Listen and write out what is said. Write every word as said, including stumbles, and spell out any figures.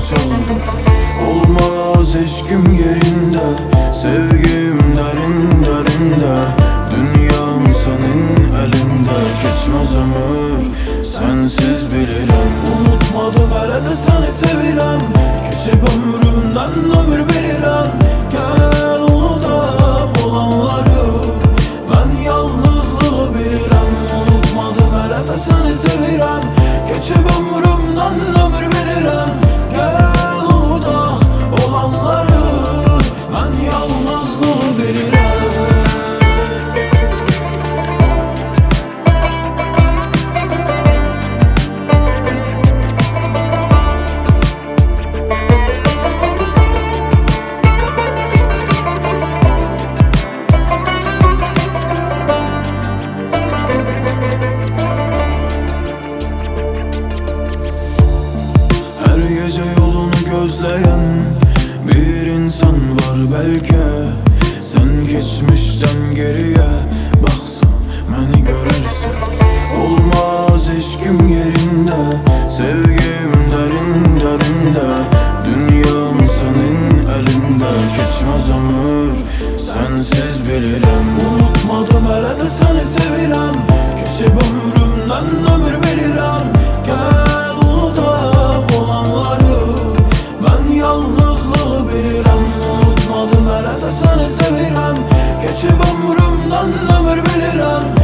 parçalarım. Olmaz eşkim yerinde, sevgim derin derinde. Dünyam senin elinde, geçmez ömür sensiz bilirəm. Unutmadım hələ də səni sevirəm, keçib ömrümdən ömür bilirəm. Gəl unudaq olanları, mən yalnızlığı bilirəm. Unutmadım hələ də səni sevirəm, keçib ömrümdən ömür bilirəm. Gəl unudaq olanları, mən yalnızlığı bilirəm. Gece yolunu gözleyen bir insan var belki. Sen geçmişten geriye baksan beni görersin. Olmaz eşkim yerinde, sevgim derin derinde. Dünyam senin elinde, geçmez ömür sensiz bilirəm. Unutmadım hələ də səni sevirəm, keçib ömrümdən ömür bilirəm. Gəl unudaq olanları, mən yalnızlığı bilirəm. Unutmadım hələ də səni sevirəm, keçib ömrümdən ömür bilirəm.